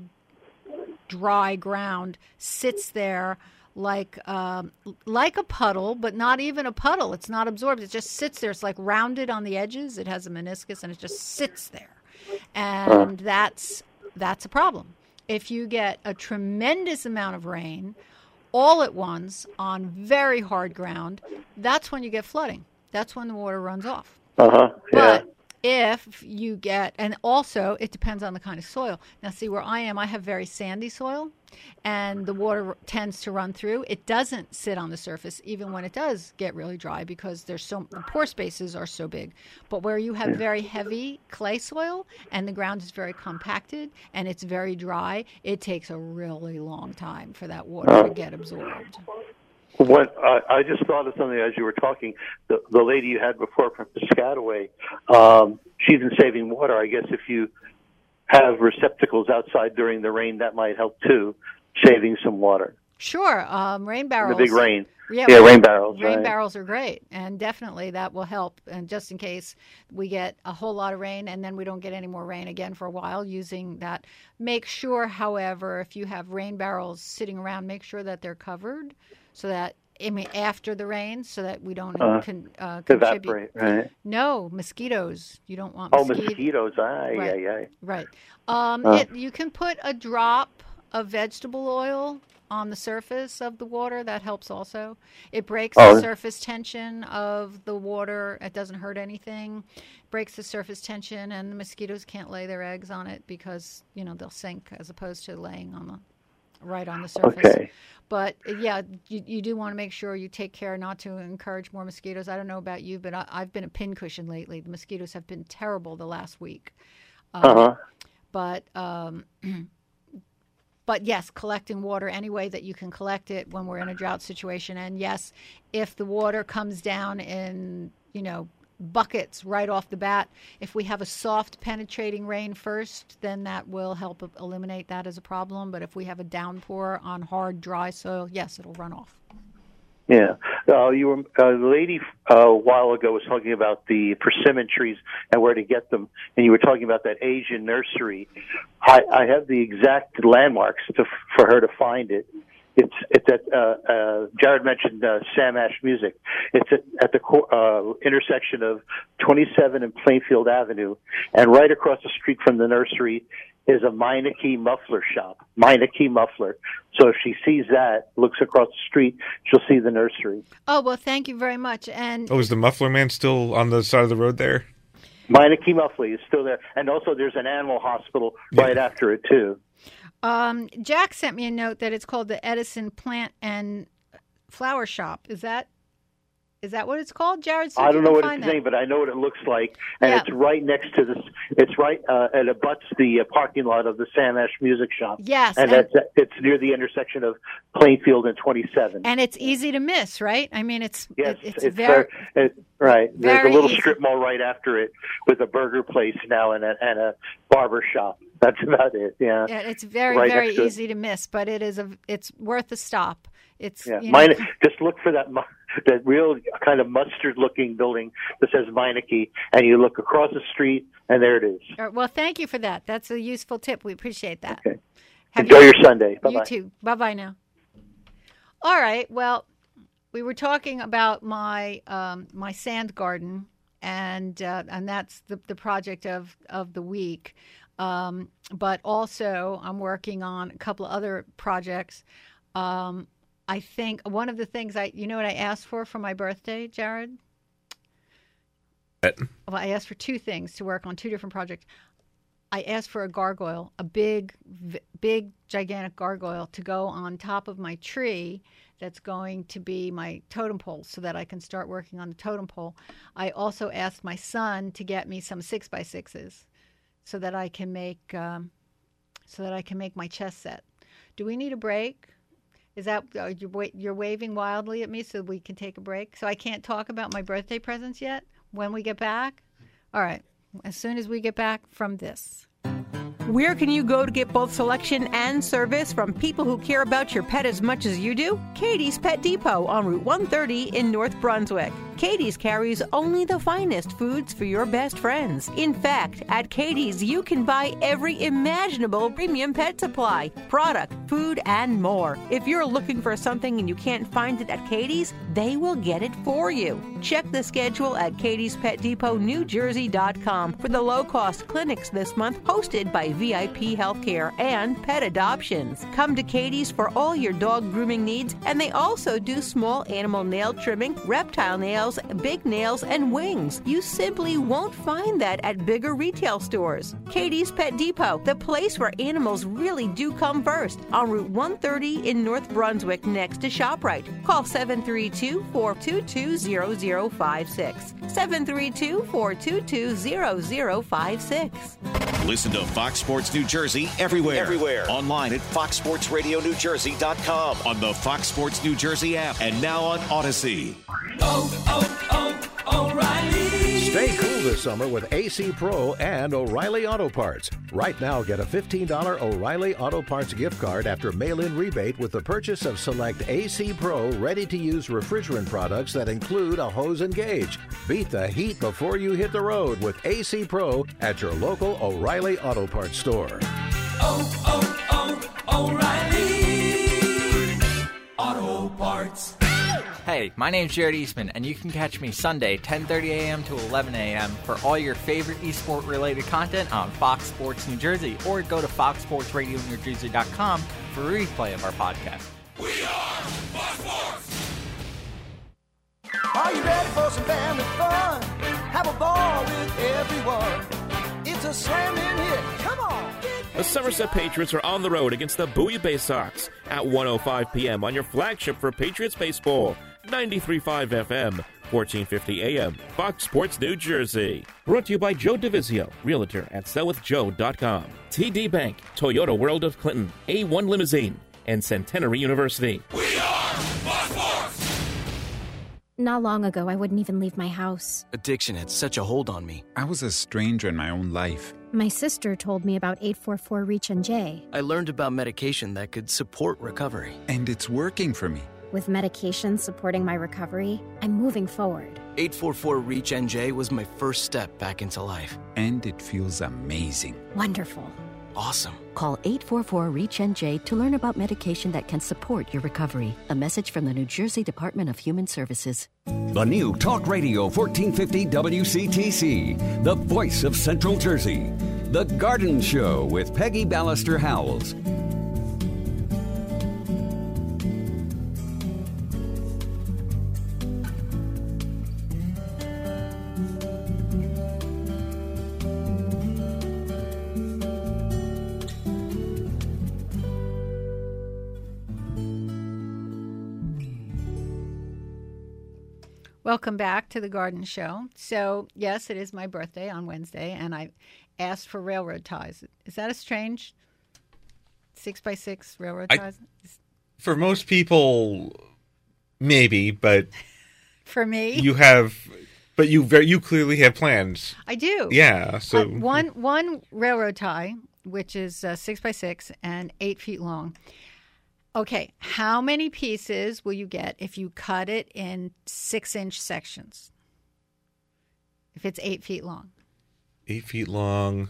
dry ground sits there like a puddle, but not even a puddle. It's not absorbed. It just sits there. It's like rounded on the edges. It has a meniscus, and it just sits there. And that's a problem. If you get a tremendous amount of rain all at once on very hard ground, that's when you get flooding. That's when the water runs off. But if you get, and also it depends on the kind of soil. Now, see, where I am, I have very sandy soil, and the water tends to run through. It doesn't sit on the surface, even when it does get really dry, because the pore spaces are so big. But where you have very heavy clay soil and the ground is very compacted and it's very dry, it takes a really long time for that water to get absorbed. What I just thought of something as you were talking. The lady you had before from Piscataway, she's in saving water. I guess if you have receptacles outside during the rain, that might help too, saving some water. Sure, rain barrels. The big rain. Yeah, rain barrels. Rain right. barrels are great, and definitely that will help. And just in case we get a whole lot of rain and then we don't get any more rain again for a while, using that. Make sure, however, if you have rain barrels sitting around, make sure that they're covered, so that after the rain, so that we don't contribute. Evaporate, right? No, mosquitoes. You don't want mosquitoes. Right. You can put a drop of vegetable oil on the surface of the water. That helps also. It breaks the surface tension of the water. It doesn't hurt anything. Breaks the surface tension, and the mosquitoes can't lay their eggs on it because, they'll sink as opposed to laying right on the surface. Okay. But, yeah, you do want to make sure you take care not to encourage more mosquitoes. I don't know about you, but I've been a pincushion lately. The mosquitoes have been terrible the last week. But, yes, collecting water any way that you can collect it when we're in a drought situation. And, yes, if the water comes down in, buckets right off the bat. If we have a soft penetrating rain first, then that will help eliminate that as a problem. But if we have a downpour on hard, dry soil, yes, it'll run off. Yeah. The lady a while ago was talking about the persimmon trees and where to get them, and you were talking about that Asian nursery. I have the exact landmarks for her to find it. It's at Jared mentioned Sam Ash Music. It's at the intersection of 27 and Plainfield Avenue, and right across the street from the nursery is a Meineke muffler shop. Meineke Muffler. So if she sees that, looks across the street, she'll see the nursery. Oh, well, thank you very much. And is the muffler man still on the side of the road there? Meineke Muffler is still there, and also there's an animal hospital right after it too. Jack sent me a note that it's called the Edison Plant and Flower Shop. Is that what it's called, Jared? I don't know what it's named, but I know what it looks like, and it's right next to this. It's right it abuts the parking lot of the Sam Ash Music Shop. Yes, and it's near the intersection of Plainfield and 27. And it's easy to miss, right? I mean, it's very right. There's a little easy. strip mall right after it with a burger place now and a barber shop. That's about it. Yeah, it's very very easy to miss, but it's worth a stop. It's just look for that real kind of mustard-looking building that says Meineke, and you look across the street, and there it is. Well, thank you for that. That's a useful tip. We appreciate that. Okay. Enjoy your Sunday. Bye-bye. You too. Bye-bye now. All right. Well, we were talking about my my sand garden, and that's the project of the week. But also, I'm working on a couple of other projects. I think one of the things you know what I asked for my birthday, Jared? Well, I asked for two things to work on two different projects. I asked for a gargoyle, a big, gigantic gargoyle to go on top of my tree that's going to be my totem pole so that I can start working on the totem pole. I also asked my son to get me some 6x6s so that I can make my chess set. Do we need a break? Is that you're waving wildly at me so we can take a break? So I can't talk about my birthday presents yet when we get back? All right. As soon as we get back from this. Where can you go to get both selection and service from people who care about your pet as much as you do? Katie's Pet Depot on Route 130 in North Brunswick. Katie's carries only the finest foods for your best friends. In fact, at Katie's, you can buy every imaginable premium pet supply, product, food, and more. If you're looking for something and you can't find it at Katie's, they will get it for you. Check the schedule at katie'spetdepotnewjersey.com for the low-cost clinics this month hosted by VIP Healthcare and pet adoptions. Come to Katie's for all your dog grooming needs, and they also do small animal nail trimming, reptile nails, big nails, and wings. You simply won't find that at bigger retail stores. Katie's Pet Depot, the place where animals really do come first, on Route 130 in North Brunswick next to ShopRite. Call 732-422-0056. 732-422-0056. Listen to Fox Sports New Jersey everywhere. Online at foxsportsradionewjersey.com, on the Fox Sports New Jersey app, and now on Odyssey. O'Reilly. Stay cool this summer with AC Pro and O'Reilly Auto Parts. Right now, get a $15 O'Reilly Auto Parts gift card after mail-in rebate with the purchase of select AC Pro ready-to-use refrigerant products that include a hose and gauge. Beat the heat before you hit the road with AC Pro at your local O'Reilly Auto Parts store. O'Reilly Auto Parts. Hey, my name's Jared Eastman, and you can catch me Sunday, 10:30 a.m. to 11 a.m. for all your favorite esport-related content on Fox Sports New Jersey, or go to foxsportsradionewjersey.com for a replay of our podcast. We are Fox Sports! Are you ready for some family fun? Have a ball with everyone. It's a slamming hit. Come on! The Somerset Patriots are on the road against the Bowie Bay Sox at 1:05 p.m. on your flagship for Patriots Baseball, 93.5 FM, 1450 AM, Fox Sports New Jersey. Brought to you by Joe DeVizio, Realtor at sellwithjoe.com, TD Bank, Toyota World of Clinton, A1 Limousine, and Centenary University. We are Fox Sports! Not long ago, I wouldn't even leave my house. Addiction had such a hold on me. I was a stranger in my own life. My sister told me about 844-REACH-NJ. I learned about medication that could support recovery. And it's working for me. With medication supporting my recovery, I'm moving forward. 844-REACH-NJ was my first step back into life. And it feels amazing. Wonderful. Awesome. Call 844-REACH-NJ to learn about medication that can support your recovery. A message from the New Jersey Department of Human Services. The new Talk Radio 1450 WCTC, the voice of Central Jersey. The Garden Show with Peggy Ballister Howells. Welcome back to the Garden Show. So, yes, it is my birthday on Wednesday, and I asked for railroad ties. Is that a strange 6x6 railroad ties? For most people, maybe, but for me, you clearly have plans. I do. Yeah. So one railroad tie, which is 6x6 and 8 feet long. Okay, how many pieces will you get if you cut it in 6-inch sections? If it's 8 feet long. 8 feet long.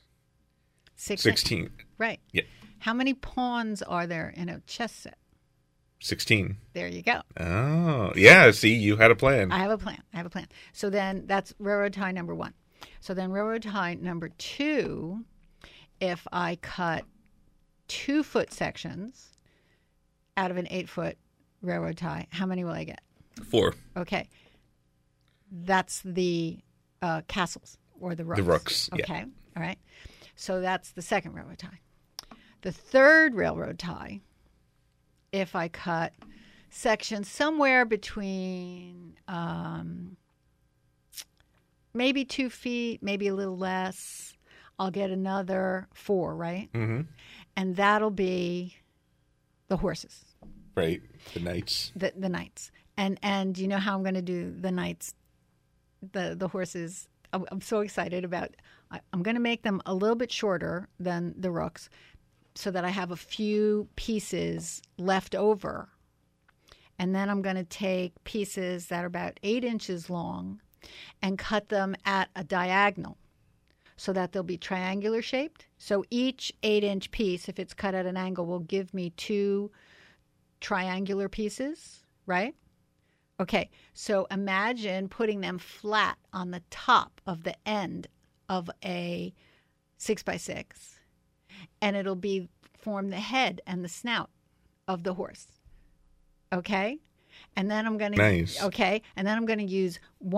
16. Right. Yeah. How many pawns are there in a chess set? 16. There you go. Oh, yeah. See, you had a plan. I have a plan. So then that's railroad tie number 1. So then railroad tie number 2, if I cut 2-foot sections out of an 8-foot railroad tie, how many will I get? 4. Okay. That's the castles or the rooks. The rooks, okay. Yeah. All right. So that's the second railroad tie. The third railroad tie, if I cut sections somewhere between maybe 2 feet, maybe a little less, I'll get another 4, right? Mm-hmm. And that'll be the horses. Right. The knights. The knights. And you know how I'm going to do the knights, the horses. I'm so excited about. I'm going to make them a little bit shorter than the rooks so that I have a few pieces left over. And then I'm going to take pieces that are about 8 inches long and cut them at a diagonal so that they'll be triangular shaped. So each 8-inch piece, if it's cut at an angle, will give me 2 triangular pieces, right? Okay, so imagine putting them flat on the top of the end of a 6x6, and it'll form the head and the snout of the horse. Okay? And then I'm going to and then I'm going to use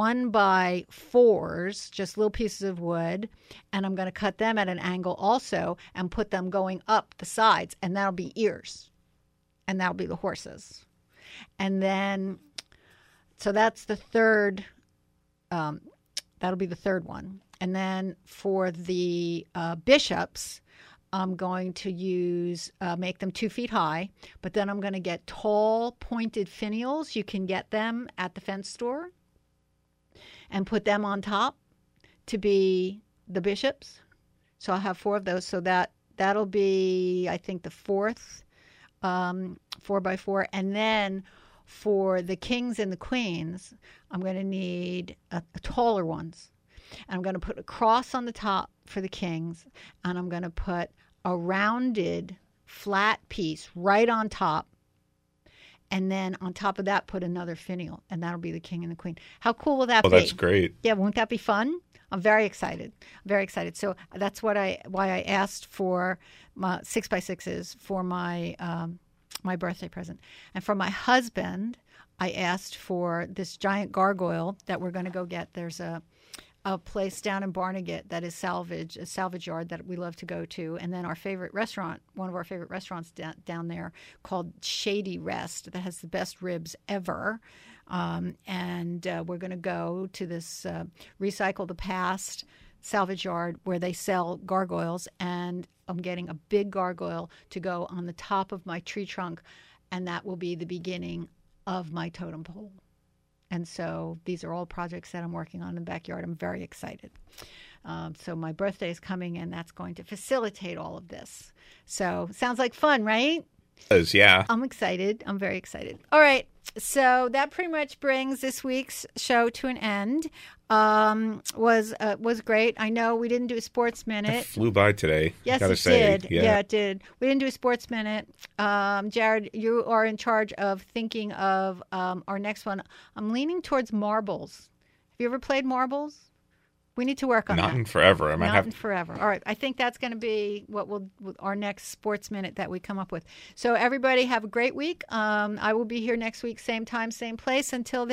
1x4s, just little pieces of wood, and I'm going to cut them at an angle also and put them going up the sides, and that'll be ears. And that'll be the horses. And then so that's the third that'll be the third one. And then for the bishops, I'm going to make them 2 feet high, but then I'm going to get tall pointed finials. You can get them at the fence store and put them on top to be the bishops. So I'll have 4 of those. So that'll be, I think, the fourth 4x4. And then for the kings and the queens, I'm going to need a taller ones. I'm going to put a cross on the top for the kings, and I'm going to put a rounded flat piece right on top, and then on top of that put another finial, and that'll be the king and the queen. How cool will that be? Oh, that's great. Yeah, won't that be fun? I'm very excited. Very excited. So that's why I asked for my 6x6s for my my birthday present. And for my husband, I asked for this giant gargoyle that we're going to go get. There's a place down in Barnegat that is a salvage yard that we love to go to. And then our favorite restaurant, one of our favorite restaurants down there called Shady Rest that has the best ribs ever. And we're going to go to this Recycle the Past salvage yard where they sell gargoyles. And I'm getting a big gargoyle to go on the top of my tree trunk. And that will be the beginning of my totem pole. And so these are all projects that I'm working on in the backyard. I'm very excited. So my birthday is coming, and that's going to facilitate all of this. So sounds like fun, right? Yeah. I'm excited. I'm very excited. All right. So that pretty much brings this week's show to an end. Was great. I know we didn't do a Sports Minute. It flew by today. Yes, gotta it say. did. Yeah, it did. We didn't do a Sports Minute. Jared, you are in charge of thinking of our next one. I'm leaning towards marbles. Have you ever played marbles? We need to work on that. Not in forever. Not in forever. All right. I think that's going to be what our next Sports Minute that we come up with. So everybody have a great week. I will be here next week, same time, same place. Until then.